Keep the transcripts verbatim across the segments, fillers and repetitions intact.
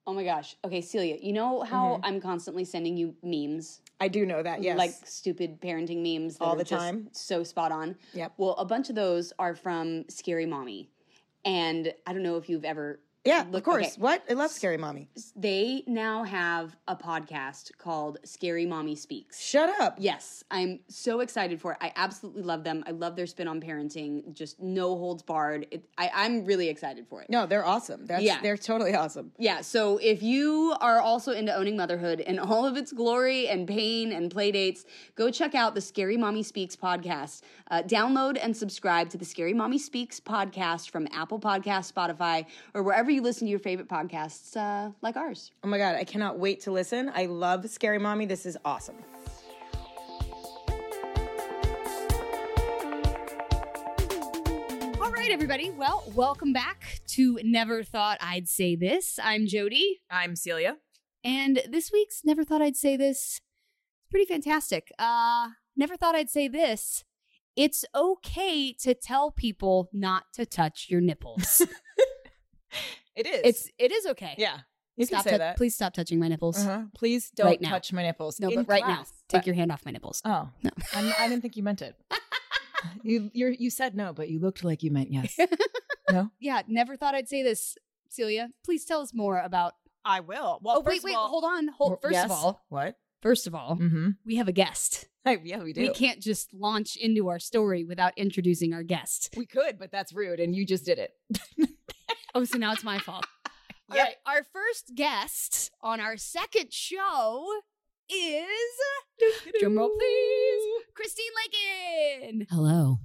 Oh my gosh. Okay, Celia, you know how Mm-hmm. I'm constantly sending you memes? I do know that, yes. Like stupid parenting memes that All are the just time. so spot on. Yep. Well, a bunch of those are from Scary Mommy. And I don't know if you've ever Yeah, looked, of course. okay. What? I love Scary Mommy. They now have a podcast called Scary Mommy Speaks. Shut up. Yes, I'm so excited for it. I absolutely love them. I love their spin on parenting. Just no holds barred. It, I, I'm really excited for it. No, they're awesome. That's, Yeah. They're totally awesome. Yeah, so if you are also into owning motherhood and all of its glory and pain and play dates, go check out the Scary Mommy Speaks podcast. Uh, download and subscribe to the Scary Mommy Speaks podcast from Apple Podcasts, Spotify, or wherever you listen to your favorite podcasts uh, like ours. Oh my God, I cannot wait to listen. I love Scary Mommy. This is awesome. All right, everybody. Well, welcome back to Never Thought I'd Say This. I'm Jody. I'm Celia. And this week's Never Thought I'd Say This is pretty fantastic. Uh, never thought I'd say this. It's okay to tell people not to touch your nipples. It is. It's it is okay. yeah. You Stop can say tou- that. Please stop touching my nipples. Uh-huh. Please don't Right now. touch my nipples. No, In but right class. now, take But- your hand off my nipples. Oh No. I'm, I didn't think you meant it. you you're, you said no, but you looked like you meant yes. No, Yeah, never thought I'd say this, Celia. Please tell us more about. I will. Well, oh wait, first wait, of all, hold on. Hold. First yes. of all, what? first of all, Mm-hmm. we have a guest. Yeah, we do. We can't just launch into our story without introducing our guest. We could, but that's rude, and you just did it. Oh, so now it's my fault. All Yeah. right, our first guest on our second show is, drumroll please, Christine Lakin. Hello.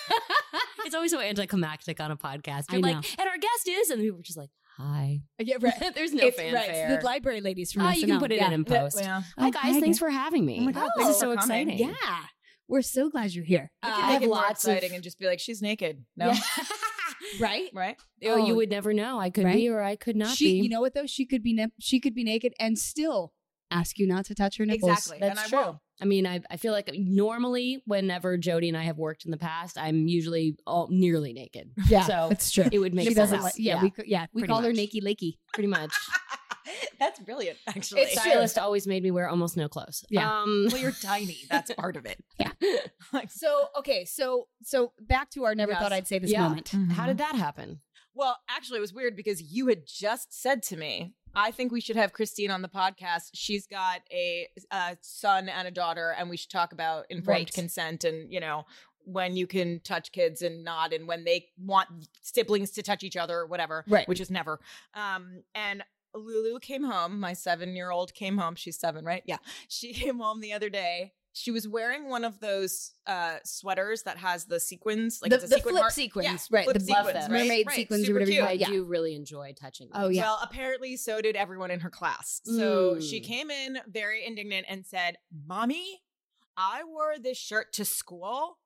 It's always so anticlimactic on a podcast. I You're know. like, and our guest is, and people are just like, hi. Yeah, right. There's no It's, right, fanfare. it's the library ladies from Oh, S N L. you can put it yeah. in in post. Yeah. Hi Oh, guys, hi, thanks guys. for having me. Oh my God, this thanks is so for coming. exciting. Yeah, we're so glad you're here. You Uh, can I make have it more lots of- exciting and just be like, she's naked. No, yeah. right? right? Oh, Oh, you would never know. I could right? be or I could not She, be. you know what though? She could be na- she could be naked and still ask you not to touch her nipples. Exactly. That's and I true. will. I mean, I, I feel like normally whenever Jody and I have worked in the past, I'm usually all nearly naked. Yeah, So that's true. it would make She sense. doesn't like. Yeah, we could, yeah we pretty call her much. Nakey Lakey. pretty much. That's brilliant, actually. It's true. Stylist always made me wear almost no clothes. Yeah. Um, Well, you're tiny. That's part of it. Yeah. Like, So okay, so so back to our never Yes. thought I'd say this Yeah. moment. How did that happen? Well, actually, it was weird because you had just said to me, I think we should have Christine on the podcast. She's got a, a son and a daughter, and we should talk about informed Right. consent and, you know, when you can touch kids and not, and when they want siblings to touch each other or whatever, Right. which is never. Um, and Lulu came home. My seven-year-old came home. She's seven, right? Yeah. She came home the other day. She was wearing one of those uh, sweaters that has the sequins, like The- it's a the sequin flip mark. sequins, Yeah, right, flip the sequins, buff right? mermaid Right, sequins or super whatever you cute. call it. I Yeah. do really enjoy touching them. Oh yeah. Well, apparently so did everyone in her class. So Mm. she came in very indignant and said, Mommy, I wore this shirt to school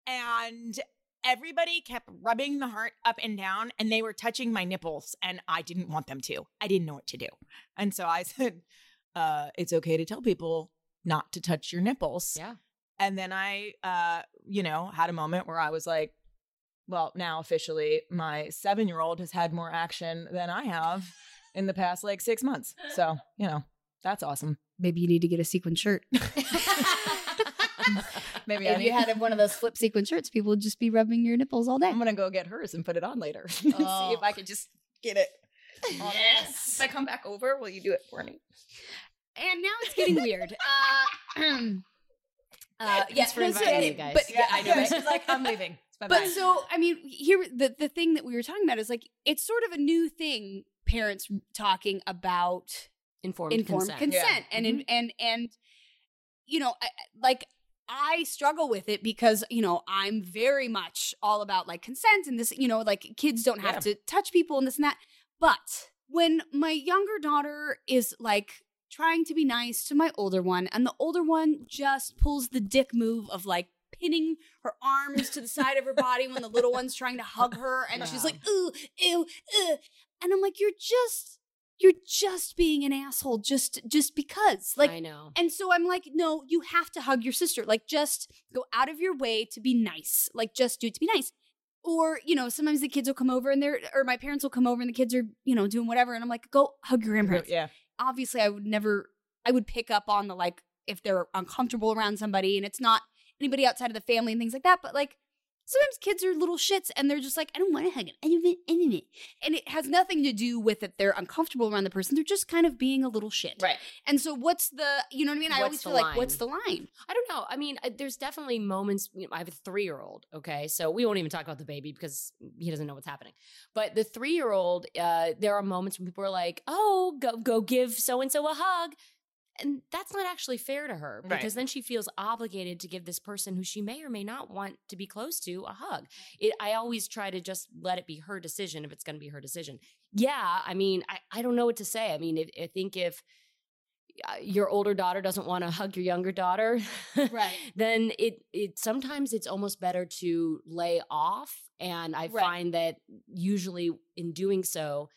and everybody kept rubbing the heart up and down and they were touching my nipples and I didn't want them to. I didn't know what to do. And so I said, uh, it's okay to tell people not to touch your nipples. Yeah. And then I, uh, you know, had a moment where I was like, well, now officially my seven-year-old has had more action than I have in the past like six months. So, you know, that's awesome. Maybe you need to get a sequin shirt. Maybe I If you need, had one of those flip sequin shirts, people would just be rubbing your nipples all day. I'm going to go get hers and put it on later. See Oh. if I can just get it. on. If I come back over, will you do it for me? And now it's getting weird. Uh, uh, yeah, Thanks for no, so- inviting me, guys. But, Yeah, I know. but- She's like, I'm leaving. It's But bye-bye. so, I mean, here the the thing that we were talking about is like it's sort of a new thing. Parents talking about Informed, informed consent. consent, Yeah. and in and and you know, I, like I struggle with it because you know I'm very much all about like consent and this. You know, like kids don't have Yeah. to touch people and this and that. But when my younger daughter is like trying to be nice to my older one, and the older one just pulls the dick move of like pinning her arms to the side of her body when the little one's trying to hug her, and she's Wow. like, ooh, ew, ew. And I'm like, you're just, you're just being an asshole just, just because. Like, I know. and so I'm like, no, you have to hug your sister. Like, just go out of your way to be nice. Like, just do it to be nice. or, you know, sometimes the kids will come over and they're, or my parents will come over and the kids are, you know, doing whatever. And I'm like, go hug your grandparents. Yeah. Obviously, I would never, I would pick up on the, like, if they're uncomfortable around somebody and it's not anybody outside of the family and things like that. But like, sometimes kids are little shits and they're just like, I don't want to hug him. And it has nothing to do with that they're uncomfortable around the person. They're just kind of being a little shit. Right. And so what's the, you know what I mean? I What's always the feel like, line? what's the line? I don't know. I mean, I- there's definitely moments. You know, I have a three-year-old. Okay, so we won't even talk about the baby because he doesn't know what's happening. But the three-year-old, uh, there are moments when people are like, "Oh, go go give so and so a hug," and that's not actually fair to her because Right. then she feels obligated to give this person who she may or may not want to be close to a hug. It, I always try to just let it be her decision if it's going to be her decision. Yeah, I mean, I, I don't know what to say. I mean, if, I think if uh, your older daughter doesn't want to hug your younger daughter, Right. then it it sometimes it's almost better to lay off. And I Right. find that usually in doing so,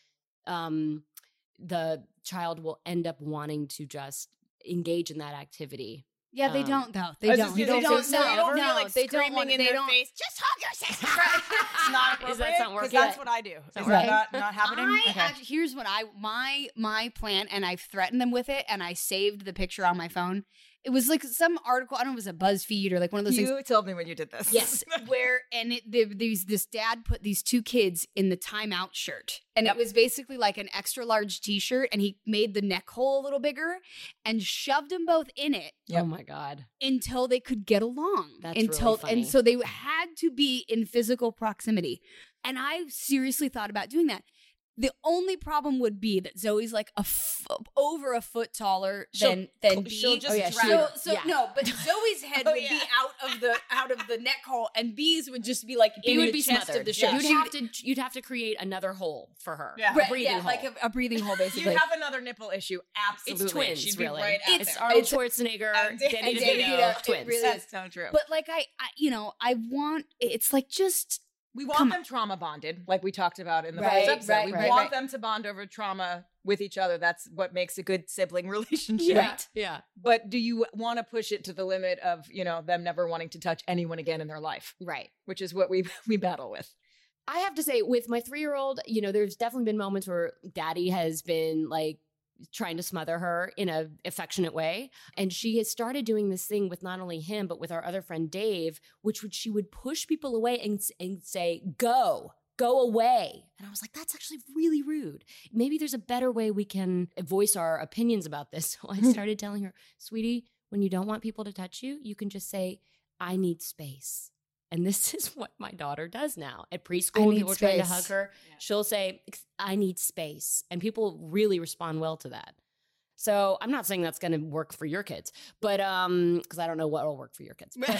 um, the child will end up wanting to just engage in that activity. Yeah, they Um, don't though. I They was don't. just They gonna don't. say, so you No, don't feel no, like they don't screaming want. in They their don't. face, just hug your sister. It's not appropriate. Is that not Because working? that's what I do. Is that Right. not, not happening? I Okay. actually, here's what I my my plan, and I threatened them with it, and I saved the picture on my phone. It was like some article. I don't know if it was a BuzzFeed or like one of those things. You told me when you did this. Yes, where and it, there, these this dad put these two kids in the timeout shirt, and Yep. it was basically like an extra large T-shirt, and he made the neck hole a little bigger, and shoved them both in it Yep. Oh my God. until they could get along. That's until really funny. and so they had to be in physical proximity, and I seriously thought about doing that. The only problem would be that Zoe's like a f- over a foot taller She'll- than than she'll B. just Oh, yeah, drag she- So, her. so Yeah. no, but Zoe's head Oh, would yeah. be out of the out of the neck hole, and B's would just be like B in would the be chest smothered. of the Yeah. shirt. You'd She have would- to you'd have to create another hole for her. Yeah. A right, breathing yeah, hole. like a, a breathing hole, You basically. have another nipple issue. Absolutely. It's twins, She'd be really. right out It's there. Arnold It's- Schwarzenegger, and Danny and DeVito, Danny DeVito, it twins. really That's so true. But like I, I, you know, I want. It's like just We want Come them trauma bonded, like we talked about in the Right, first episode. right, we right, want right. them to bond over trauma with each other. That's what makes a good sibling relationship. Yeah. Yeah. But do you want to push it to the limit of, you know, them never wanting to touch anyone again in their life, Right. which is what we we battle with. I have to say, with my three-year-old, you know, there's definitely been moments where Daddy has been like trying to smother her in a affectionate way, and she has started doing this thing with not only him but with our other friend Dave, which would she would push people away and and say, "Go, go away," and I was like, "That's actually really rude. Maybe there's a better way we can voice our opinions about this." So I started telling her, "Sweetie, when you don't want people to touch you, you can just say, 'I need space.'" And this is what my daughter does now. At preschool, need people are trying to space. hug her. She'll say, "I need space." And people really respond well to that. So I'm not saying that's going to work for your kids, but um, because I don't know what will work for your kids. But,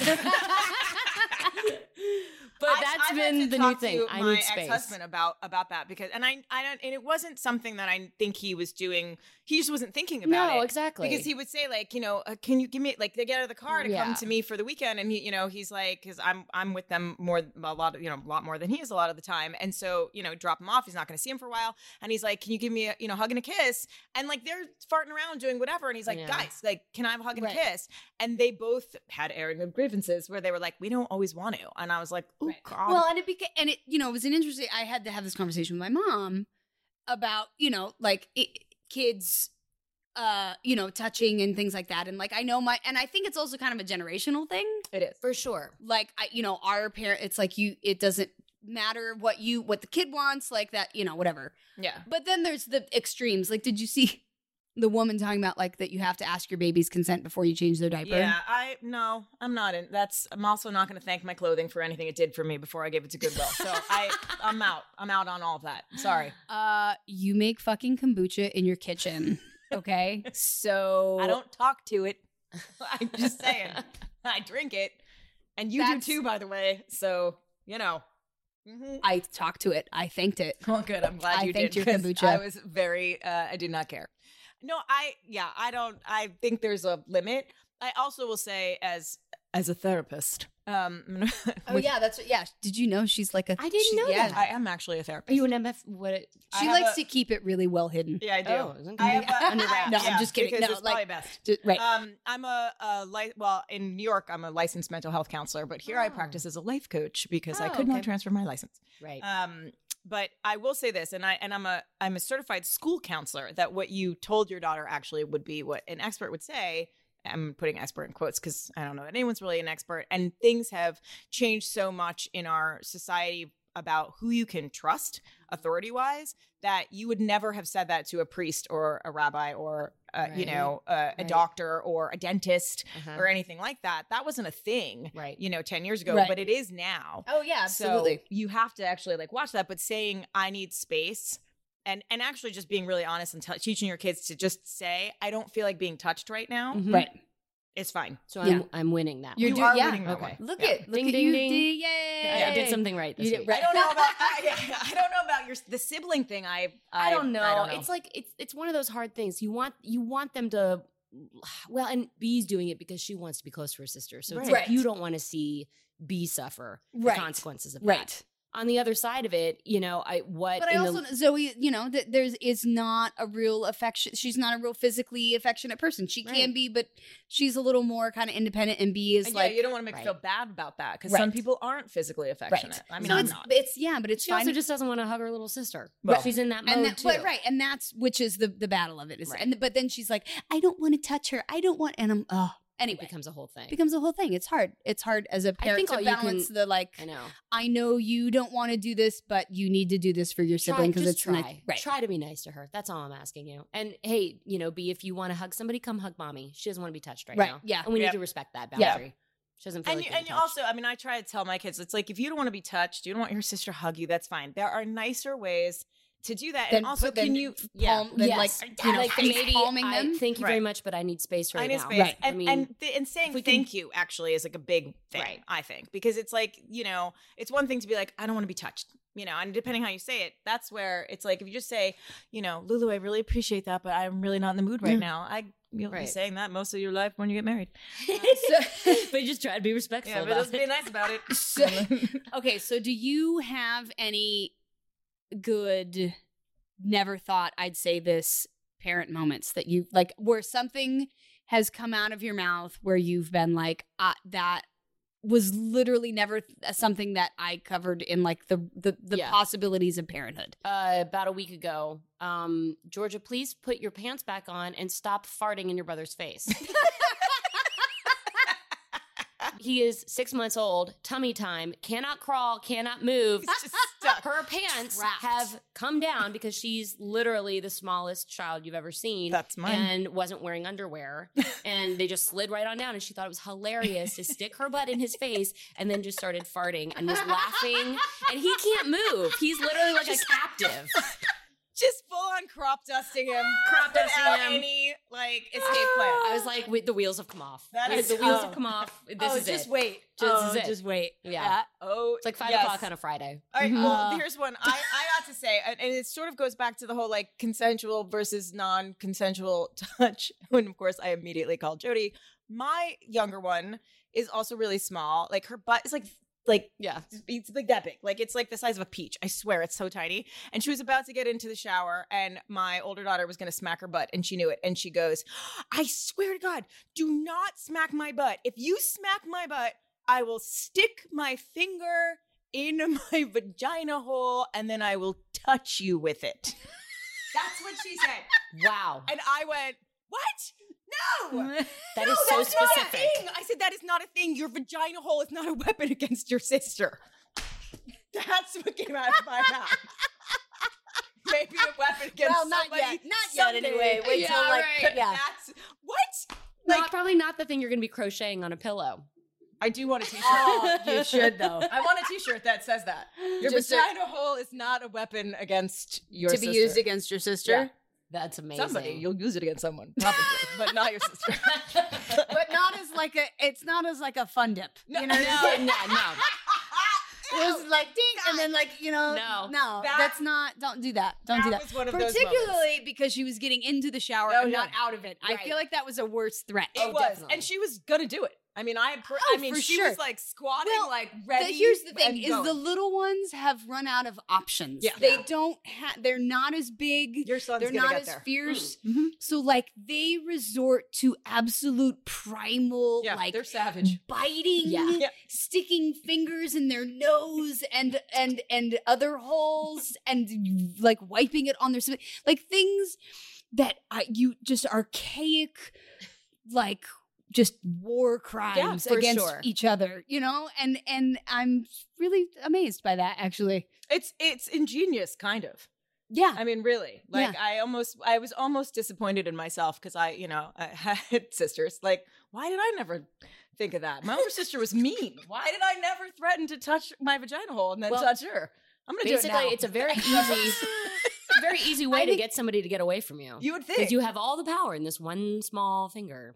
but I- that's I've been had to the new talk thing. to I my need space. ex-husband about about that because, and I, I don't, and it wasn't something that I think he was doing. He just wasn't thinking about No, it. exactly. Because he would say like, you know, uh, can you give me like they get out of the car to Yeah. come to me for the weekend, and he, you know, he's like, because I'm I'm with them more a lot of you know a lot more than he is a lot of the time, and so you know drop him off. He's not going to see him for a while, and he's like, can you give me a you know hug and a kiss? And like they're farting around doing whatever, and he's like, Yeah. guys, like, can I have a hug and Right. a kiss? And they both had airing of grievances where they were like, we don't always want to, and I was like, oh god, Well, and it became, and it, you know, it was an interesting. I had to have this conversation with my mom about, you know, like it, kids, uh, you know, touching and things like that, and like I know my, and I think it's also kind of a generational thing. it is. For sure. Like I, you know, our parent, it's like you, it doesn't matter what you, what the kid wants, like that, you know, whatever. Yeah. But then there's the extremes. Like, did you see the woman talking about like that you have to ask your baby's consent before you change their diaper? Yeah, I no, I'm not in. That's I'm also not going to thank my clothing for anything it did for me before I gave it to Goodwill. So I, I'm out. I'm out on all of that. Sorry, Uh, you make fucking kombucha in your kitchen, okay? So I don't talk to it. I'm just saying, I drink it, and you That's- do too, by the way. So you know. Mhm. I talked to it. I thanked it. Well, good. I'm glad I you thanked did. your 'cause kombucha. I was very. Uh, I did not care. No, I. Yeah, I don't. I think there's a limit. I also will say, as as a therapist, Um, I'm gonna- Oh yeah, that's yeah. Did you know she's like a? I didn't she- know yeah. that. I am actually a therapist. Are you an M F? What? It, I She have likes a- to keep it really well hidden. Yeah, I do. Oh, isn't I gonna have be a, under wraps. No, I'm yeah, just kidding. because No, it's like- probably best. Just- right. Um, I'm a, a li- well in New York. I'm a licensed mental health counselor, but here I Oh. practice as a life coach because I Oh, could not okay. transfer my license. right. Um, but I will say this, and I and I'm a I'm a certified school counselor. That what you told your daughter actually would be what an expert would say. I'm putting expert in quotes because I don't know that anyone's really an expert. And things have changed so much in our society about who you can trust authority wise that you would never have said that to a priest or a rabbi or uh, you Right. know uh, a Right. doctor or a dentist Uh-huh. or anything like that. That wasn't a thing, Right. you know, ten years ago, Right. but it is now. Oh yeah, absolutely. So you have to actually like watch that. But saying I need space and and actually just being really honest and t- teaching your kids to just say I don't feel like being touched right now. Mhm. Right. It's fine. So Yeah. I'm I'm winning that. You're one. You doing- are yeah. winning that Okay. one. Look Yeah. at look Ding, at ding, you. ding. Did- Yay! I did something right this You did- week. right. I don't know about I, I don't know about your the sibling thing. I I, I don't know. I don't know. It's like it's it's one of those hard things. You want you want them to well, and B's doing it because she wants to be close to her sister. So it's Right. like you don't want to see B suffer Right. the consequences of Right. that. On the other side of it, you know, I what But I in also the, Zoe, you know, that there's is not a real affection. She's not a real physically affectionate person. She can Right. be, but she's a little more kind of independent. And B is And like yeah, you don't want to make Right. her feel bad about that because Right. some people aren't physically affectionate. I mean, so I'm it's not. it's yeah, but it's she fine. also just doesn't want to hug her little sister. Well, She's in that mode and that, too. but right, and that's which is the the battle of it is, Right. and but then she's like, I don't want to touch her. I don't want, and I'm oh It anyway. becomes a whole thing. Becomes a whole thing. It's hard. It's hard as a parent think all to you balance can- the like. I know. I know you don't want to do this, but you need to do this for your sibling because just it's try. like, right. Try to be nice to her. That's all I'm asking you. And hey, you know, B, if you want to hug somebody, come hug mommy. She doesn't want to be touched right, Right, now. yeah. And we Yep. need to respect that Yeah. boundary. She doesn't feel And like you, being and you touched. also, I mean, I try to tell my kids, it's like if you don't want to be touched, you don't want your sister to hug you, that's fine. There are nicer ways to do that. Then and also, put- then can you, yeah, palm- then, like, you know, like face maybe palming I- them. thank you very Right. much, but I need space right I need now. space. Right. And, I mean, and, th- and saying if we can- thank you actually is like a big thing, Right. I think, because it's like, you know, it's one thing to be like, I don't want to be touched, you know, and depending how you say it, that's where it's like, if you just say, you know, Lulu, I really appreciate that, but I'm really not in the mood right Yeah. now. I, you'll Right. be saying that most of your life when you get married. but you just try to be respectful Yeah, but about let's be it. nice about it. So- Okay, so do you have any good never thought I'd say this parent moments that you like where something has come out of your mouth where you've been like uh, that was literally never th- something that I covered in like the the, the Yeah. possibilities of parenthood. Uh, about a week ago, um, Georgia, please put your pants back on and stop farting in your brother's face. He is six months old, tummy time, cannot crawl, cannot move. It's just stuck. Her pants Trapped. have come down because she's literally the smallest child you've ever seen. That's mine. And wasn't wearing underwear. And they just slid right on down. And she thought it was hilarious to stick her butt in his face and then just started farting and was laughing. And he can't move. He's literally like a captive. Just full on crop dusting him, Crop dusting without him. any like escape plan. I was like, wait, the wheels have come off. That Wait, is- the wheels oh. have come off. This oh, is just it. wait. Just oh, is it. just wait. Yeah. Oh, It's like five yes. o'clock on a Friday. All right, Mhm. well, Uh, here's one I, I got to say, and and it sort of goes back to the whole like consensual versus non-consensual touch. When of course I immediately called Jody. My younger one is also really small. Like her butt is like like Yeah. it's like that big. Like it's like the size of a peach. I swear it's so tiny. And she was about to get into the shower and my older daughter was going to smack her butt and she knew it. And she goes, I swear to God, do not smack my butt. If you smack my butt, I will stick my finger in my vagina hole and then I will touch you with it. That's what she said. Wow. And I went, what? No. That No, is so that's not a specific. thing. I said that is not a thing. Your vagina hole is not a weapon against your sister. That's what came out of my mouth. Maybe a weapon against Well, not somebody yet. Not yet, someday. anyway. Wait till, Yeah, like, right. yeah. That's what? Not, Like probably not the thing you're going to be crocheting on a pillow. I do want a t-shirt. Oh, you should though. I want a t-shirt that says that. Your Just a- vagina hole is not a weapon against your to sister. be used against your sister. Yeah. That's amazing. Somebody. You'll use it against someone, probably, but not your sister. But not as like a it's not as like a fun dip. No, you know what no, I'm no, saying? no. It was like ding and then like, you know, No. no, That- that's not don't do that. Don't do that that. was one of those Particularly because she was getting into the shower Oh, and yeah. not out of it. I Right. feel like that was a worse threat. It Oh, was, definitely. and she was gonna do it. I mean, I, per- Oh, I mean, for she sure. was like squatting, Well, like The- ready. here's the thing: and is going. the little ones have run out of options. Yeah. They Yeah. don't have. They're not as big. Your son's They're gonna not get as there. fierce. Mhm. So like they resort to absolute primal, Yeah, like they're savage. biting, Yeah. Yeah. sticking fingers in their nose and and and other holes, and like wiping it on their stomach, like things that I, you just archaic, like just war crimes for against sure. each other, you know. And and I'm really amazed by that, actually. It's it's ingenious, kind of. Yeah, I mean, really. Like, I almost, I was almost disappointed in myself because I, you know, I had sisters. Like, why did I never think of that? My older sister was mean. Why did I never threaten to touch my vagina hole and then Well, touch her? I'm gonna do it Basically, now. it's a very easy, very easy way I to think- get somebody to get away from you. You would think. Because you have all the power in this one small finger.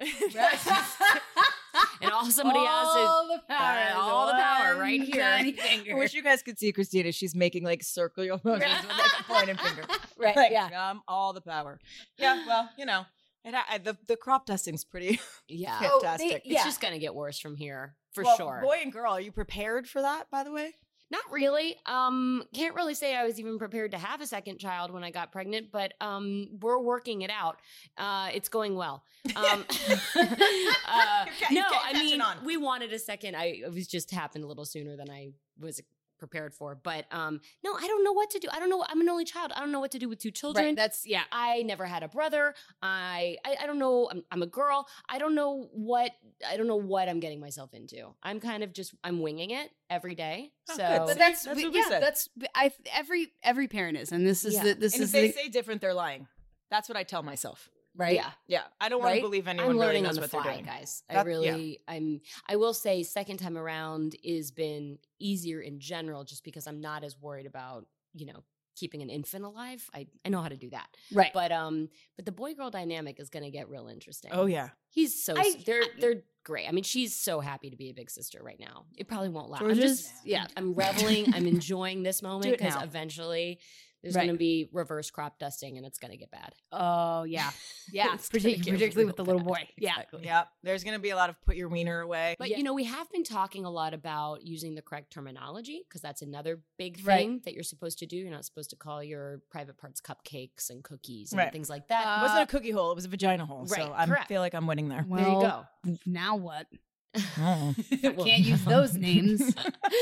And all somebody has is all the power, uh, all the power one right here. tiny I finger. wish you guys could see Christina. She's making like circular motions with like a pointing finger. Right, Like, yeah. um, all the power. Yeah, well, you know, it, I, the the crop dusting's pretty yeah. Oh, they- fantastic. It's yeah. just going to get worse from here, for Well, sure. Boy and girl, are you prepared for that? By the way, Not really. Um, can't really say I was even prepared to have a second child when I got pregnant, but um, we're working it out. Uh, it's going well. Um, uh, You're ca- no, you're ca- I catching mean, on. we wanted a second. I it was just happened a little sooner than I was prepared for. But um, no, I don't know what to do. I don't know. I'm an only child. I don't know what to do with two children. Right, that's yeah. I never had a brother. I I, I don't know. I'm, I'm a girl. I don't know what I don't know what I'm getting myself into. I'm kind of just I'm winging it every day. Oh, so good. But See, that's, that's we- what we yeah, said. that's I every every parent is, and this is Yeah. the, this and if is they the, say different, they're lying. That's what I tell myself. right. yeah. Yeah, I don't want Right? to believe anyone I'm really learning knows on the what they're fly, doing. guys. I That- really, I'm. I will say, second time around is been easier in general, just because I'm not as worried about, you know, keeping an infant alive. I I know how to do that, Right. but um, but the boy girl dynamic is going to get real interesting. Oh yeah, he's so I- they're I- they're great. I mean, she's so happy to be a big sister right now. It probably won't last. I'm George's- just yeah. I'm reveling. I'm enjoying this moment Do it because now. eventually there's Right. going to be reverse crop dusting and it's going to get bad. Oh yeah, yeah. It's gonna Partic- get particularly real with the little bad. boy. Yeah. Exactly. yeah. There's gonna be a lot of put your wiener away. But Yeah. you know, we have been talking a lot about using the correct terminology because that's another big Right. thing that you're supposed to do. You're not supposed to call your private parts cupcakes and cookies and Right. things like that. Uh, It wasn't a cookie hole; it was a vagina hole. right, so I correct. feel like I'm winning there. Well, there you go. Now what? Oh. I can't use those names.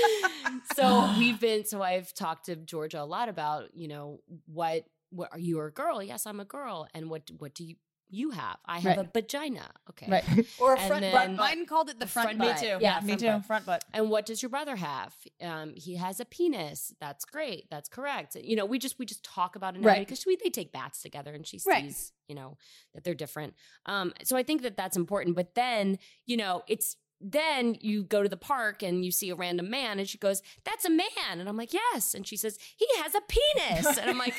So we've been so I've talked to Georgia a lot about, you know, what what are you a girl? Yes, I'm a girl. And what what do you you have? I have Right. a vagina. Okay. Right. Or a And front then- butt. Mine called it the front, front butt. butt. Me too. Yeah, me front too. butt. Front butt. And what does your brother have? Um, he has a penis. That's great. That's correct. You know, we just we just talk about it now Right. because we they take baths together and she sees, Right. you know, that they're different. Um, so I think that that's important. But then, you know, it's then you go to the park and you see a random man and she goes, "That's a man," and I'm like, "Yes," and she says, "He has a penis," and I'm like,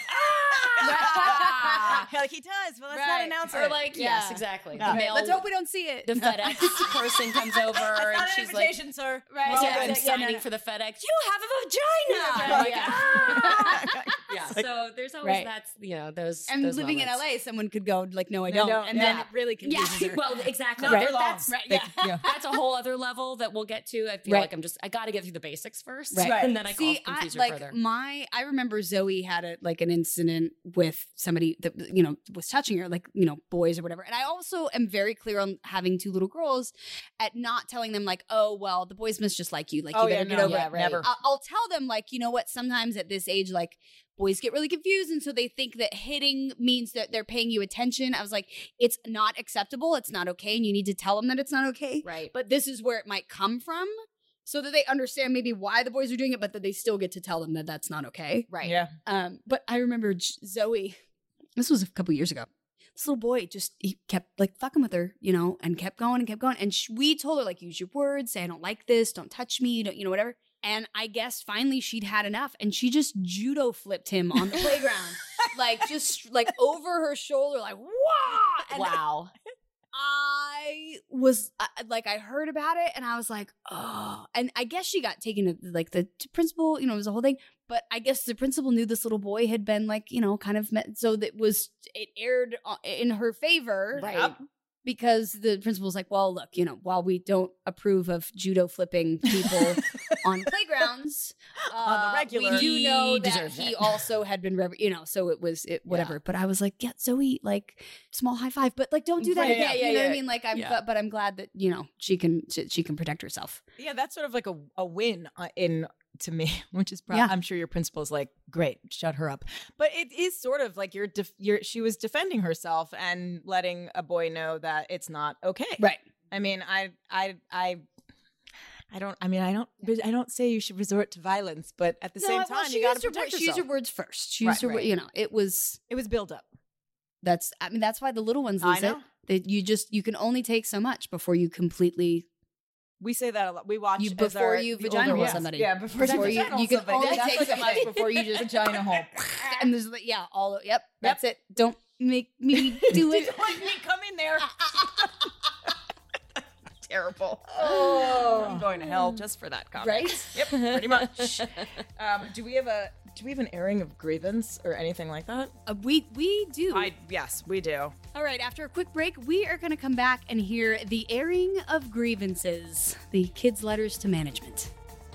"Ah." like he does. Well, let's Right. not announce Or it. like, Yeah. yes, exactly. Yeah. The male, Let's hope we don't see it. the FedEx person comes over That's and not an she's like, invitation, sir. Right. We're all yeah, Yeah, I'm good. yeah, signing no, no. for the FedEx. You have a vagina. Yeah, Like, yeah. ah. yeah. It's like- So there's always Right. that's you know those. And those living moments. in L A, someone could go like, "No, I No, don't," don't. and then Yeah. it really confuses Yeah, her. well, exactly. Not Right. for long. That's Right. They- Yeah. yeah. that's a whole other level that we'll get to. I feel Right. like I'm just I got to get through the basics first, Right. Right. and then I See, can I, confuse her like further. my, I remember Zoe had a like an incident with somebody that you know was touching her, like you know boys or whatever. And I also am very clear on having two little girls, at not telling them like, "Oh well, the boys must just like you, like Oh, you better yeah, get no, over yeah, it." right. Never. I'll, I'll tell them like, you know what? Sometimes at this age, like boys get really confused, and so they think that hitting means that they're paying you attention. I was like, it's not acceptable. It's not okay, and you need to tell them that it's not okay. right. But this is where it might come from, so that they understand maybe why the boys are doing it, but that they still get to tell them that that's not okay. Right. Yeah. Um, but I remember J- Zoe. This was a couple years ago. This little boy just he kept like fucking with her, you know, and kept going and kept going. And sh- we told her like, use your words, say I don't like this, don't touch me, don't, you know, whatever. And I guess finally she'd had enough, and she just judo flipped him on the playground, like just like over her shoulder, like wah. And Wow. I was uh, like, I heard about it, and I was like, oh. And I guess she got taken to like the to principal, you know, it was a whole thing. But I guess the principal knew this little boy had been like, you know, kind of met, so that was it aired uh, in her favor. Right. Yep. because the principal's like, well, look, you know, while we don't approve of judo flipping people on playgrounds, uh, On the regular, we do know he that deserves he it. also had been, rev- you know, so it was it, whatever. But I was like, yeah, Zoe, like small high five, but like don't do that Right, again. yeah, yeah, you know what I yeah. mean? Like I'm, Yeah. gl- but I'm glad that you know she can she, she can protect herself. Yeah, that's sort of like a, a win uh, in to me, which is probably Yeah. I'm sure your principal's like, great, shut her up. But it is sort of like you're def- you're she was defending herself and letting a boy know that it's not okay. Right. I mean, I I I I don't I mean, I don't I don't say you should resort to violence, but at the No, same well, time she you got used to her protect wor- She used yourself. her words first. She Right, used her, wo- right. you know, it was It was built up. that's. I mean, that's why the little ones I lose it. know. That you just you can only take so much before you completely We say that a lot. We watch You- as before our- you the vagina older hole ones. somebody. Yeah, before, before you vagina you can hole only somebody. take so much before you just vagina hole. And there's like, yeah, all yep, that's it. Don't make me do it. Don't let me come in there. Terrible. Oh. I'm going to hell just for that comment. Right? Yep, pretty much. um, do we have a do we have an airing of grievance or anything like that? Uh, we we do. I yes, we do. All right, after a quick break, we are going to come back and hear the airing of grievances, the kids' letters to management.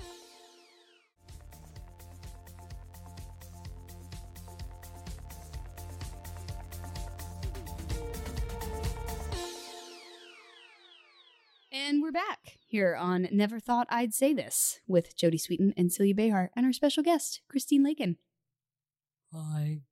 And we're back here on Never Thought I'd Say This with Jodie Sweetin and Celia Behar and our special guest, Christine Lakin. Hi.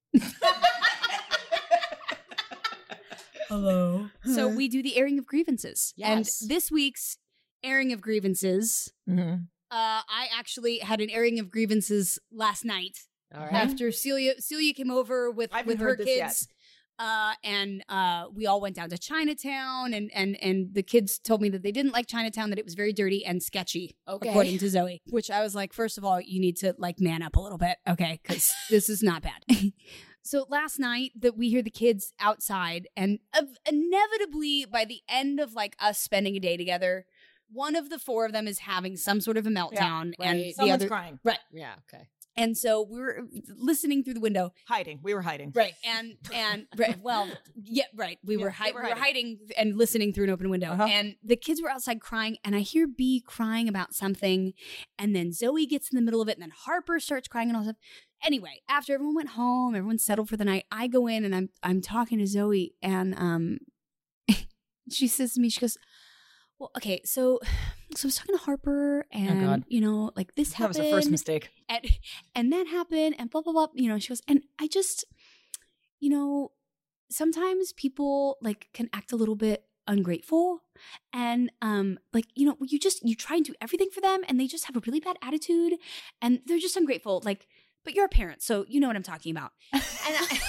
Hello. So we do the airing of grievances. Yes. And this week's airing of grievances, Mm-hmm. uh, I actually had an airing of grievances last night All right. after Celia Celia came over with, I haven't with her heard this yet. kids. Uh, and uh, we all went down to Chinatown, and and and the kids told me that they didn't like Chinatown, that it was very dirty and sketchy, Okay. according to Zoe. Which I was like, first of all, you need to like man up a little bit, okay? Because this is not bad. So last night that we hear the kids outside, and ev- inevitably by the end of like us spending a day together, one of the four of them is having some sort of a meltdown, right. and the Someone's other crying, Yeah, okay. and so we were listening through the window. hiding. We were hiding. Right. And, and, right. Well, yeah, right. We Yeah, were, hi- they were we were hiding and listening through an open window. Uh-huh. And the kids were outside crying. And I hear B crying about something. And then Zoe gets in the middle of it. And then Harper starts crying and all that stuff. Anyway, after everyone went home, everyone settled for the night, I go in and I'm, I'm talking to Zoe. And um, she says to me, she goes, well, okay, so, so I was talking to Harper and, God. you know, like this That happened. was the first mistake. and and that happened and blah blah blah, you know. She goes, and I just, you know, sometimes people like can act a little bit ungrateful, and um like, you know, you just you try and do everything for them and they just have a really bad attitude and they're just ungrateful, like, but you're a parent, so you know what I'm talking about. And I,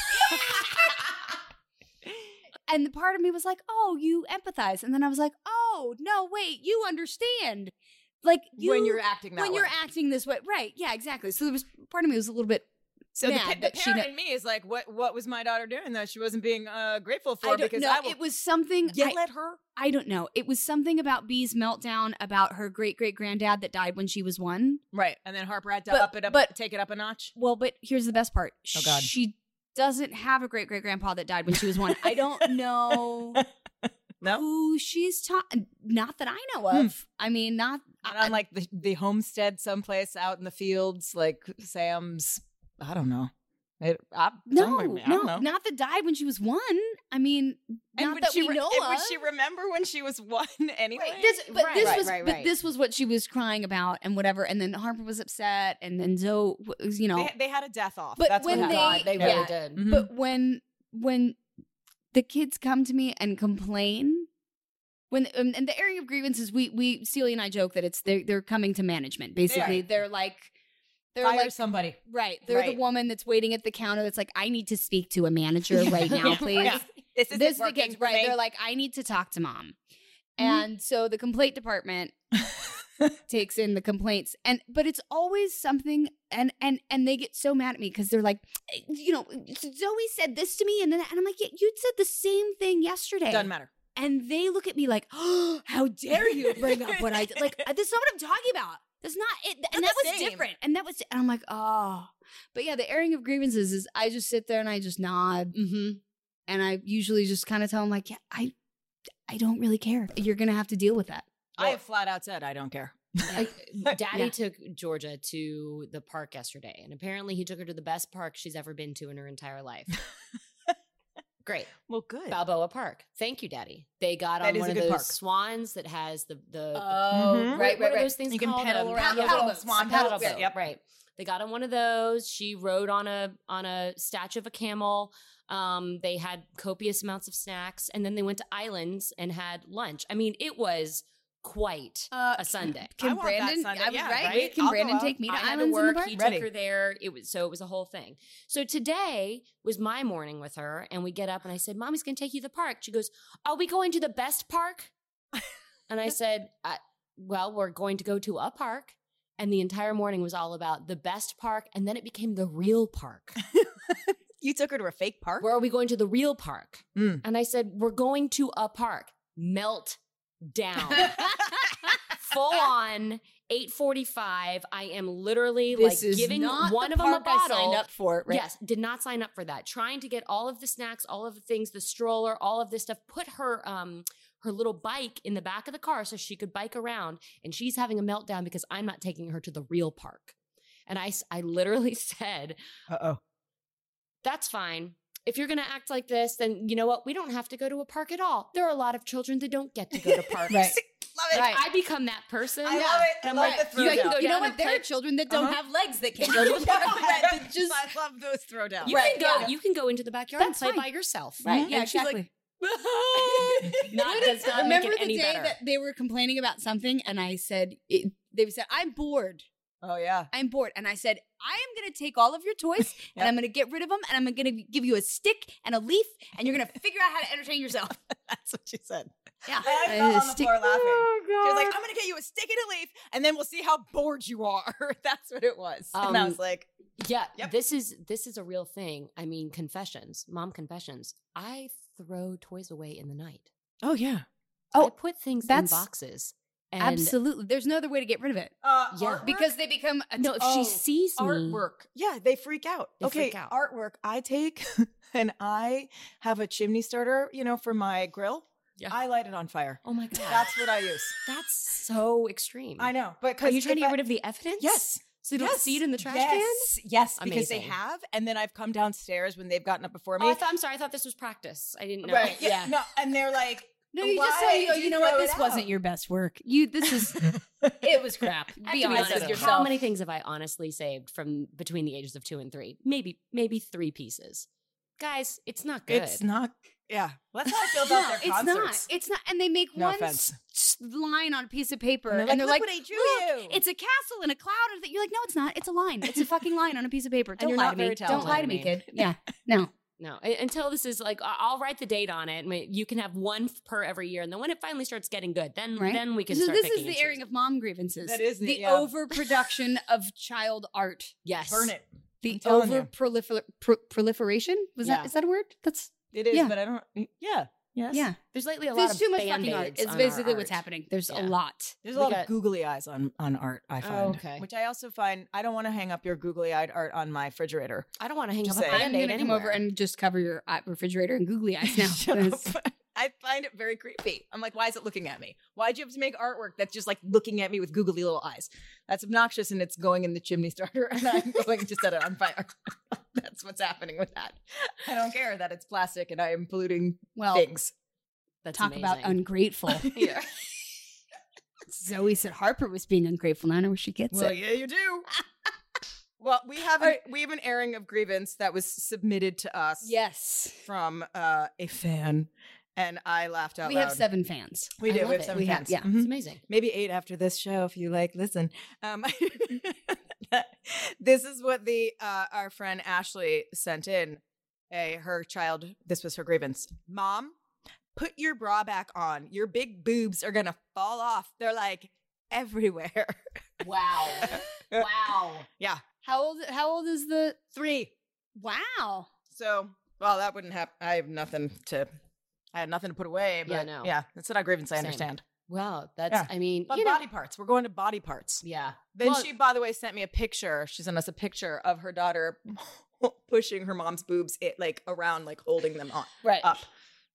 and the part of me was like, oh, you empathize. And then I was like, oh no, wait, you understand, like, you, when you're acting that when way. you're acting this way, right? Yeah, exactly. So there was part of me was a little bit So the, mad pa- the that she parent kn- in me is like, what What was my daughter doing that she wasn't being uh, grateful for? I don't because know. I will It was something. yell I, at her. I don't know. It was something about Bee's meltdown about her great great granddad that died when she was one. Right, and then Harper had to But- up it up, but- take it up a notch. Well, but here's the best part. Oh, God. She doesn't have a great great grandpa that died when she was one. I don't know No, who she's talking. Not that I know of. I mean, not. not I, on like the the homestead someplace out in the fields, like Sam's. I don't know. It, I, no, somewhere- I no, don't know. not that died when she was one. I mean, And not would that she we re- know and of. Would she remember when she was one anyway? Right. This, but Right, this right, was, right, but right. this was what she was crying about, and whatever. And then Harper was upset, and then Zoe, was, you know. They, they had a death off. But That's when what they- happened. God, they yeah. really did. Mhm. But when when the kids come to me and complain, when um, and the airing of grievances, we we Celia and I joke that it's they're they're coming to management. Basically, they are like they're Fire like somebody. right. They're Right. the woman that's waiting at the counter. That's like, I need to speak to a manager right now, please. Yeah. This is This is the working kids, for right? me. They're like, I need to talk to mom. And so the complaint department takes in the complaints, and but it's always something, and and and they get so mad at me because they're like, you know, Zoe said this to me, and then and I'm like, yeah, you said the same thing yesterday. Doesn't matter. And they look at me like, oh, how dare you bring up what I did? Like, this is not what I'm talking about. That's not it. And Not that the was same. different. And that was, and I'm like, oh. But yeah, the airing of grievances is I just sit there and I just nod. Mm-hmm. And I usually just kind of tell them, like, yeah, I, I don't really care. You're going to have to deal with that. I have flat out said I don't care. Like, Daddy Yeah. took Georgia to the park yesterday, and apparently he took her to the best park she's ever been to in her entire life. Great. Well, good. Balboa Park. Thank you, Daddy. They got That on is one a of good those park. swans that has the the Oh, Mhm. what- right, what right, are right. those things You can called? pedal Um, around the paddle boat. boats. Swan Paddle paddles. boat. Yep. Right. They got on one of those. She rode on a on a statue of a camel. Um, they had copious amounts of snacks, and then they went to islands and had lunch. I mean, it was quite Uh, a Sunday. I Can want that Brandon, Sunday. I was Yeah, right? right? Can I'll go Brandon out. take me to I had to islands in the work. park? He Ready. took her there. It was so it was a whole thing. So today was my morning with her, and we get up, and I said, "Mommy's gonna take you to the park." She goes, "Are we going to the best park?" And I said, I, "Well, we're going to go to a park." And the entire morning was all about the best park, and then it became the real park. You took her to a fake park? Where are we going to the real park? Mm. And I said, "We're going to a park." Melt down. Full on eight forty-five. I am literally This like is giving not one the of them a park I bottle. signed up for, right? Yes, did not sign up for that. Trying to get all of the snacks, all of the things, the stroller, all of this stuff. Put her um her little bike in the back of the car so she could bike around, and she's having a meltdown because I'm not taking her to the real park. And I s- I literally said, Uh-oh. "That's fine. If you're going to act like this, then you know what? We don't have to go to a park at all. There are a lot of children that don't get to go to parks." Right. Love it. Like, I become that person. I love it. I I'm love like, the you can throwdown. go You know down what? and There are play- children that don't Uh-huh. have legs that can't go to the park. Right, that just I love those throwdowns. You Right, can go. yeah. You can go into the backyard That's and play fine. by yourself. right. And Yeah, she's like, exactly. not does not Remember make it the any day better. that they were complaining about something, and I said, it, they said, "I'm bored. Oh, yeah. I'm bored." And I said, "I am going to take all of your toys, and Yep. I'm going to get rid of them, and I'm going to give you a stick and a leaf, and you're going to figure out how to entertain yourself." That's what she said. Yeah. I And fell a on the stick- floor laughing. Oh, She was like, "I'm going to get you a stick and a leaf, and then we'll see how bored you are." That's what it was. and I Um, was like, Yeah, Yep. this is this is a real thing. I mean, confessions, mom confessions. I throw toys away in the night. oh, yeah. I Oh, put things in that's- boxes. And Absolutely. There's no other way to get rid of it Uh, Yeah. artwork? because they become a no, if Oh, she sees me, artwork. Yeah, they freak out. They okay, freak out. artwork. I take and I have a chimney starter, you know, for my grill. Yeah. I light it on fire. oh my god, That's what I use. that's so extreme. I know, but Are you trying to if get I- rid of the evidence? Yes. so you don't yes, see it in the trash yes, can. Yes, because they Amazing. have, and then I've come downstairs when they've gotten up before me. Oh, I thought, I'm sorry. I thought this was practice. I didn't know. Right? Yeah. No, and they're like, No, you just "Why tell you, did you know what? throw This it wasn't out?" your best work. You, this is, it was crap. I have Be to honest with honest. yourself. How many things have I honestly saved from between the ages of two and three? Maybe, maybe three pieces. Guys, it's not good. It's not. Yeah, well, that's how I feel about No, their it's concerts. not. It's not. And they make No one offense. s- s- line on a piece of paper, And and they're they're, like, like, "Look what I drew "Look, you." it's a castle and a cloud." And you're like, "No, it's not. It's a line. It's a fucking line on a piece of paper." Don't you're lie not to me. very Don't lie to me, talented. kid. Yeah, no. No, u- until this is like, I- I'll write the date on it. I mean, you can have one f- per every year, and then when it finally starts getting good, then Right. then we can. So start this picking is and the airing choosing. of mom grievances. That is the- the yeah. overproduction of child art. Yes, Burn it. The I'm telling over you. prolifer- pro- proliferation. Was Yeah. that is that a word? That's It is, Yeah. but I don't. Yeah. Yes. yeah. There's lately a lot There's of too much fucking art. Band-Aids It's on basically our what's art. happening. There's Yeah. a lot. There's a We lot got- of googly eyes on on art. I find. okay. Which I also find. I don't want to hang up your googly eyed art on my refrigerator. I don't want to hang Just up a saying. I'm band-aid gonna come anywhere. over and just cover your uh, refrigerator and googly eyes now. Shut 'cause- up. I find it very creepy. I'm like, why is it looking at me? Why'd you have to make artwork that's just like looking at me with googly little eyes? That's obnoxious, and it's going in the chimney starter, and I'm going to set it on fire. That's what's happening with that. I don't care that it's plastic and I am polluting Well, things. That's talk about amazing. ungrateful. Yeah. Zoe said Harper was being ungrateful. Now I know where she gets Well, it. yeah, you do. Well, we have an, we have an airing of grievance that was submitted to us Yes. from uh, a fan, and I laughed out We loud. have seven fans. We I do. love We have it. seven We have- fans. yeah. Mhm. It's amazing. Maybe eight after this show if you like listen. Um, this is what the uh, our friend Ashley sent in. A her child. This was her grievance. Mom, put your bra back on. Your big boobs are gonna fall off. They're like everywhere. Wow. wow. Yeah, How old? How old is the? three. Wow. So, well, that wouldn't happen. I have nothing to. I had nothing to put away. But Yeah, no. Yeah, that's not a grievance. I Same. understand. Wow. That's. Yeah. I mean, But you know, body parts. We're going to body parts. yeah. Then Well- she, by the way, sent me a picture. She sent us a picture of her daughter pushing her mom's boobs, it like around, like holding them on Right. up.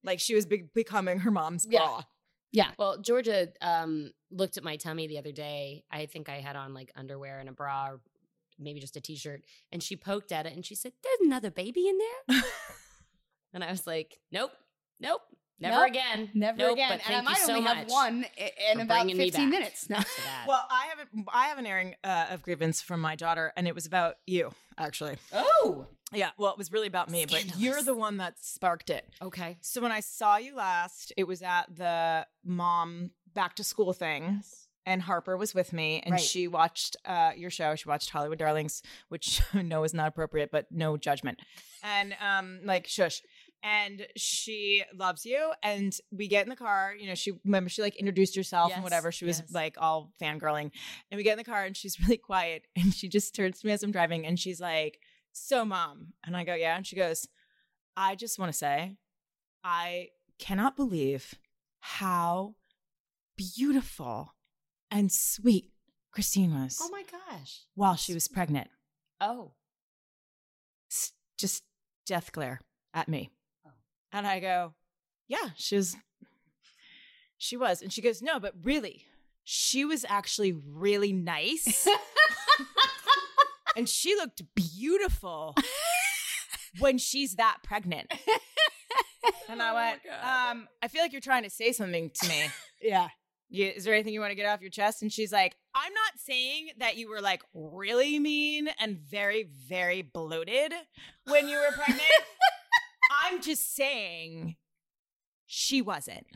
Like she was be- becoming her mom's Yeah. bra. Yeah. Well, Georgia um, looked at my tummy the other day. I think I had on like underwear and a bra, or maybe just a t-shirt, and she poked at it and she said, "There's another baby in there." And I was like, "Nope, nope, never Nope, again, Never nope, again. But And I thank might you so only much have one i- in for about bringing me fifteen back minutes. No. to that." Well, I haven't. I have an airing uh, of grievance from my daughter, and it was about you, actually. Oh. Yeah, well, it was really about me, but Scandalous. you're the one that sparked it. Okay. So when I saw you last, it was at the mom back to school thing, and Harper was with me, and Right. she watched uh, your show. She watched Hollywood Darlings, which no is not appropriate, but no judgment, and um, like shush. And she loves you. And we get in the car. You know, she remember she like introduced herself Yes, and whatever. She was yes. like all fangirling. And we get in the car, and she's really quiet. And she just turns to me as I'm driving, and she's like, "So, Mom," and I go, "Yeah," and she goes, "I just want to say, I cannot believe how beautiful and sweet Christine was Oh my gosh. while she was pregnant." Oh. S- Just death glare at me. Oh. And I go, "Yeah, she was, she was." And she goes, "No, but really, she was actually really nice." And she looked beautiful when she's that pregnant. And I Oh, went, God. um, "I feel like you're trying to say something to me. Yeah. You, is there anything you want to get off your chest?" And she's like, "I'm not saying that you were like really mean and very, very bloated when you were pregnant. I'm just saying she wasn't."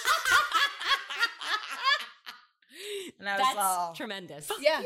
And I was That's all, tremendous. Yeah.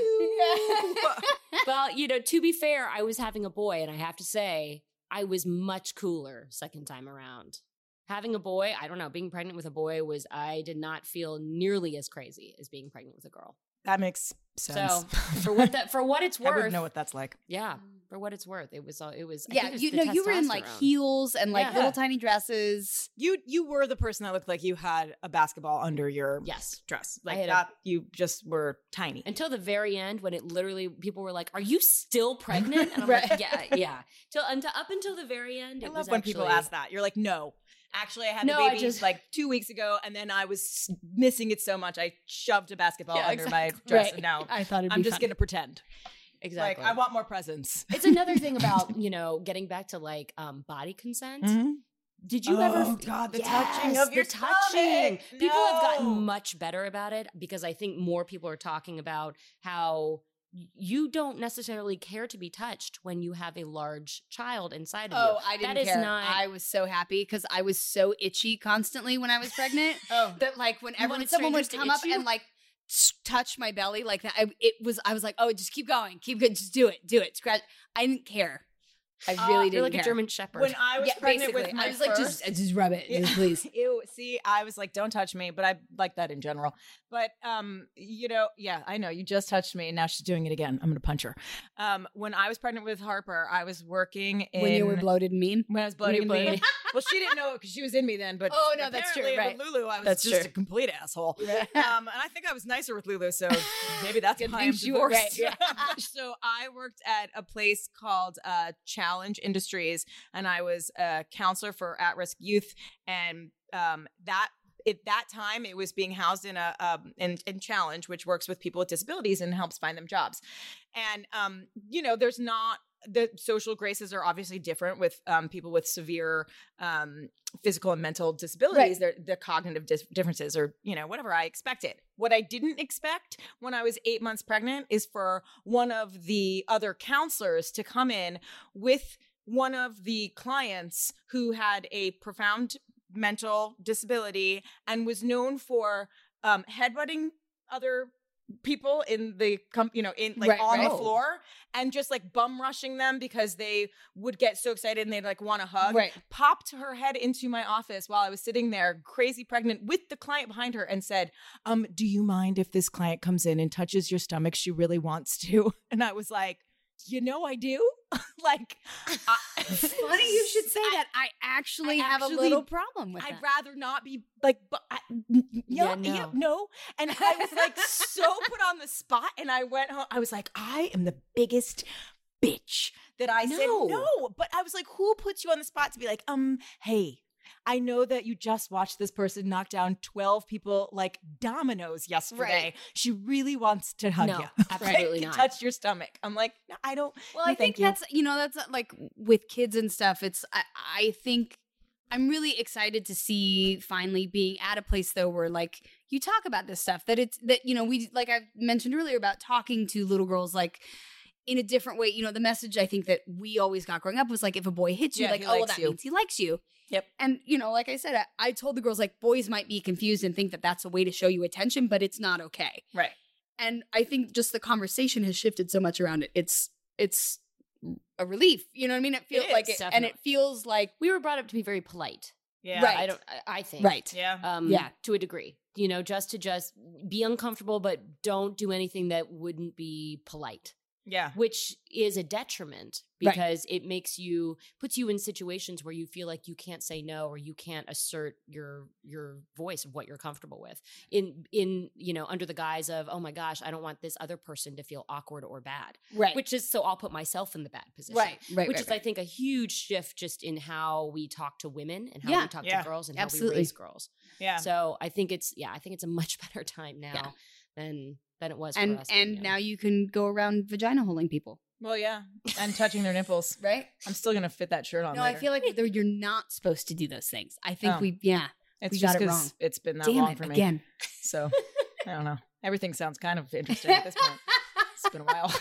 Well, you know, to be fair, I was having a boy, and I have to say, I was much cooler second time around. Having a boy, I don't know, being pregnant with a boy was, I did not feel nearly as crazy as being pregnant with a girl. that makes sense. So for what that, for what it's I worth, wouldn't know what that's like. yeah, for what it's worth, it was, all it was. I Yeah. think it was You the know, you were in like testosterone. heels and like Yeah. little tiny dresses. You you were the person that looked like you had a basketball under your Yes. dress. I Like had a- that, you just were tiny. Until the very end, when it literally, people were like, "Are you still pregnant?" And I'm Right. like, "Yeah, yeah." Till until up until the very end, I it love was when people actually- ask that. You're like, "No, actually, I had No, the I baby just- like two weeks ago, and then I was missing it so much, I shoved a basketball Yeah, under my exactly. dress, Right. and now I thought it'd I'm be just funny. gonna pretend. Exactly. Like I want more presents." It's another thing about, you know, getting back to like um body consent. Did you Oh, ever God, the Yes, touching of your the touching. stomach. People have gotten No. much better about it because I think more people are talking about how y- you don't necessarily care to be touched when you have a large child inside of Oh, you. I didn't That is care. not I was so happy because I was so itchy constantly when I was pregnant. Oh. That like whenever wanted someone would strangers to come up itch you? and like s- touch my belly like that, I, it was I was like, oh, just keep going, keep good, just do it, do it. Scratch. I didn't care. I Uh, really You're didn't like care. a German shepherd. When I was Yeah, pregnant basically. with my I was like, first, just just rub it, just please. Ew, see, I was like, "Don't touch me," but I like that in general. But um, you know, yeah, I know you just touched me, and now she's doing it again. I'm gonna punch her. Um, when I was pregnant with Harper, I was working in When you were bloated and mean. when I was When you bloating were in me. Well, she didn't know it because she was in me then. But Oh, no, that's true, apparently right. With Lulu, I was That's just true. a complete asshole. um, and I think I was nicer with Lulu, so maybe that's Good why thing I'm she was- divorced. right, So I worked at a place called uh, Challenge Industries, and I was a counselor for at-risk youth, and um, that. At that time, it was being housed in a um, in, in Challenge, which works with people with disabilities and helps find them jobs. And um, you know, there's not the social graces are obviously different with um, people with severe um, physical and mental disabilities. Their the cognitive dis- differences, or you know, whatever I expected. What I didn't expect when I was eight months pregnant is for one of the other counselors to come in with one of the clients who had a profound mental disability and was known for um, headbutting other people in the com- you know in like Right, on right. the floor and just like bum rushing them because they would get so excited and they'd like want to hug. Right. Popped her head into my office while I was sitting there crazy pregnant with the client behind her and said, um do you mind if this client comes in and touches your stomach? She really wants to. And I was like, you know I do. Like I, Funny you should say that. I actually I have actually- a little problem with I'd that. rather not be like, but I, yeah, Yeah, yeah, no. no. And I was like so put on the spot, and I went home. I was like, I am the biggest bitch that I said No. no. But I was like, who puts you on the spot to be like, um, hey, I know that you just watched this person knock down twelve people like dominoes yesterday. Right. She really wants to hug No, you. absolutely Like, not. Touch your stomach. I'm like, no, I don't. Well, no, I think thank you. that's, you know, that's uh, like with kids and stuff. It's, I, I think I'm really excited to see finally being at a place though where like you talk about this stuff that it's, that, you know, we, like I mentioned earlier about talking to little girls, like in a different way. You know, the message I think that we always got growing up was like, if a boy hits you, Yeah, like, he oh, well, likes that you. means he likes you. Yep. And, you know, like I said, I, I told the girls, like, boys might be confused and think that that's a way to show you attention, but it's not okay. Right. And I think just the conversation has shifted so much around it. It's, it's a relief. You know what I mean? It feels is, like it, and it feels like, We were brought up to be very polite. Yeah. Right. I don't. I, I think. right. Yeah. Um, Yeah. To a degree, you know, just to just be uncomfortable, but don't do anything that wouldn't be polite. Yeah. Which is a detriment Right. because it makes you puts you in situations where you feel like you can't say no or you can't assert your your voice of what you're comfortable with in in you know under the guise of, oh my gosh, I don't want this other person to feel awkward or bad, Right. which is so I'll put myself in the bad position, right. Right. which right, is right. I think a huge shift just in how we talk to women and how Yeah. we talk Yeah. to girls and how Absolutely. we raise girls. Yeah. So I think it's yeah I think it's a much better time now Yeah. than than it was for and us. and now you can go around vagina holding people. Well, yeah. And touching their nipples. Right. I'm still going to fit that shirt on. No, later. I feel like there- you're not supposed to do those things. I think Oh. we, yeah. it's we just got it 'cause wrong. It's been that Damn long it for me. again. So I don't know. Everything sounds kind of interesting at this point. It's been a while.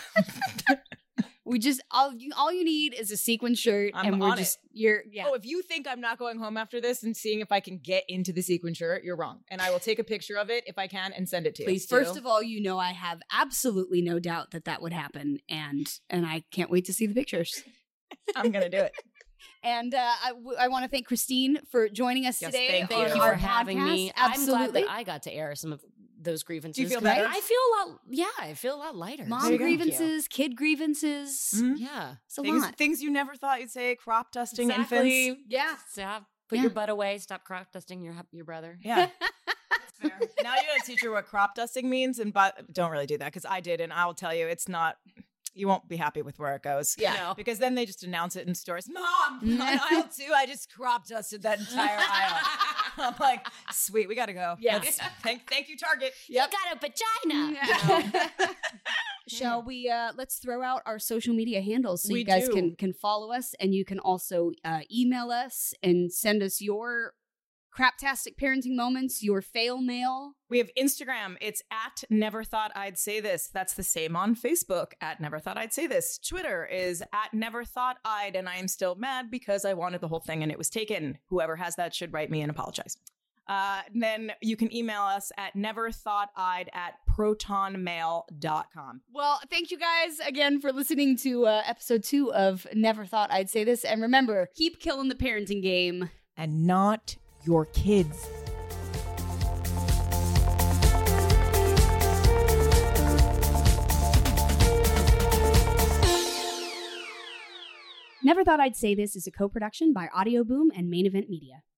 We just all you all you need is a sequin shirt, I'm and we're on it. just you're yeah. Oh, if you think I'm not going home after this and seeing if I can get into the sequin shirt, you're wrong. And I will take a picture of it if I can and send it to you. Please do. First of all, you know I have absolutely no doubt that that would happen, and and I can't wait to see the pictures. I'm going to do it. And uh, I, w- I want to thank Christine for joining us Yes, today. thank on Thank you our for having me. podcast. I'm Absolutely. glad that I got to air some of those grievances. Do you feel 'cause better? I feel a lot. Yeah, I feel a lot lighter. Mom There you go. grievances, kid grievances. Mhm. Yeah, It's a Things, lot. things you never thought you'd say, crop dusting exactly. infants. Yeah. Stop. Put Yeah. your butt away. Stop crop dusting your hu- your brother. Yeah. Fair. Now you gotta teach her what crop dusting means, and but don't really do that because I did, and I'll tell you, it's not. You won't be happy with where it goes. Yeah. No. Because then they just announce it in stores. Mom, on aisle two, I just crop dusted that entire aisle. I'm like, sweet, we gotta go. Yeah. Let's- Thank, thank you, Target. You got a vagina. Yeah. Shall we uh let's throw out our social media handles so We you guys do. can can follow us, and you can also uh email us and send us your craptastic parenting moments, your fail mail. We have Instagram. It's at Never Thought I'd Say This. That's the same on Facebook at Never Thought I'd Say This. Twitter is at Never Thought I'd, and I am still mad because I wanted the whole thing and it was taken. Whoever has that should write me and apologize. Uh, and then you can email us at neverthoughti'd at protonmail dot com. Well, thank you guys again for listening to uh, episode two of Never Thought I'd Say This. And remember, keep killing the parenting game. And not your kids. Never Thought I'd Say This is a co-production by Audio Boom and Main Event Media.